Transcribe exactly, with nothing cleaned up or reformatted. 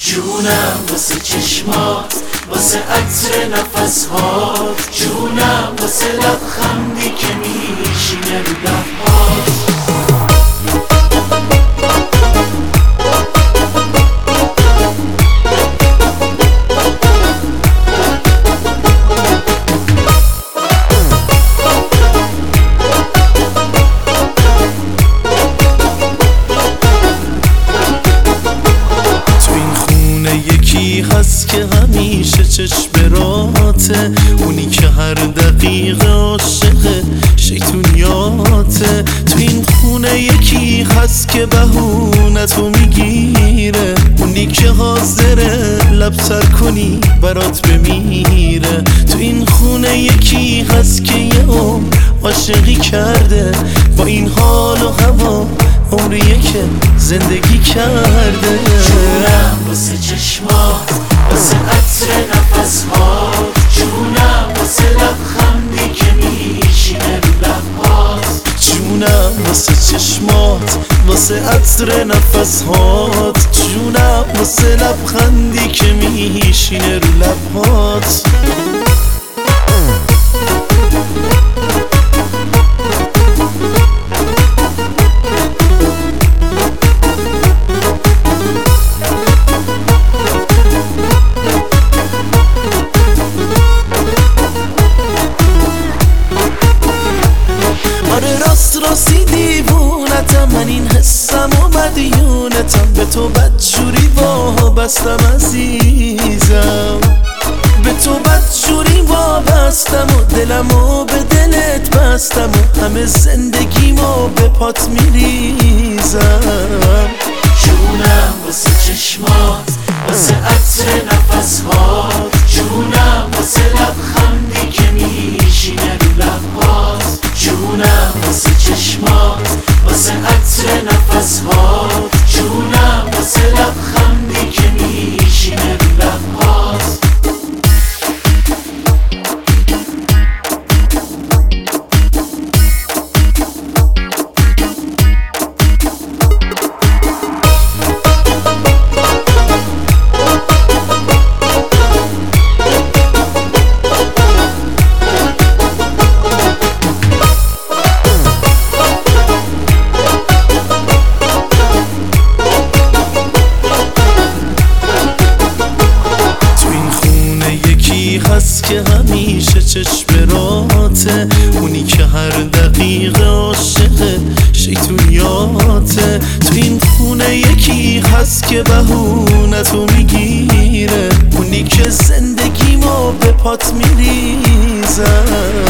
جونم واسه چشمات، واسه عطر نفسهات، جونم واسه لبخندی که میشینه رو لبهات. هست که همیشه چشم راته، اونی که هر دقیقه عاشق شیطونیاته. تو این خونه یکی هست که بهونتو میگیره، اونی که حاضره لب سر کنی برات بمیره. تو این خونه یکی هست که یه عمر عاشقی کرده، با این حال و هوا عمریه که زندگی کرده. جونم واسه چشمات، واسه عطر نفسهات، جونم واسه لبخندی که میشینه رو لبهات. جونم واسه چشمات، واسه عطر نفسهات، جونم واسه لبخندی که میشینه رو لبهات. راست راستی دیوونتم، من این حسم و مدیونتم، به تو بدجوری وابستم عزیزم، به تو بدجوری وابستم و دلمو به دلت بستم و همه زندگیمو به پات میریزم. جونم واسه چشمات، واسه عطر نفسهات، جونم واسه لبخندی که میشینه رو لبهات. جونم واسه چشمات، واسه عطر نفسهات، جونم واسه لبخندی که میشینه رو لبهات. هست که همیشه چشم راته، اونی که هر دقیقه عاشق شیطونیاته. تو این خونه یکی هست که بهونتو میگیره، اونی که زندگیمو به پات میریزم.